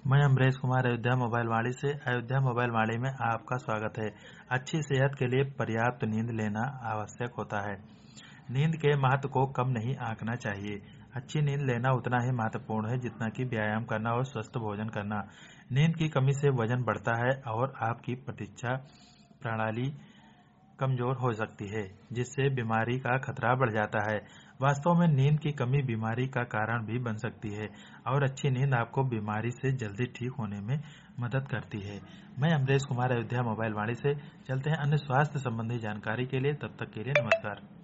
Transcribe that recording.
मैं अमरेश कुमार अयोध्या मोबाइल वाणी से। अयोध्या मोबाइल वाणी में आपका स्वागत है। अच्छी सेहत के लिए पर्याप्त नींद लेना आवश्यक होता है। नींद के महत्व को कम नहीं आंकना चाहिए। अच्छी नींद लेना उतना ही महत्वपूर्ण है जितना कि व्यायाम करना और स्वस्थ भोजन करना। नींद की कमी से वजन बढ़ता है और आपकी प्रतिरक्षा प्रणाली कमजोर हो सकती है, जिससे बीमारी का खतरा बढ़ जाता है। वास्तव में नींद की कमी बीमारी का कारण भी बन सकती है और अच्छी नींद आपको बीमारी से जल्दी ठीक होने में मदद करती है। मैं अमरेश कुमार अयोध्या मोबाइल वाणी से। चलते हैं अन्य स्वास्थ्य संबंधी जानकारी के लिए। तब तक के लिए नमस्कार।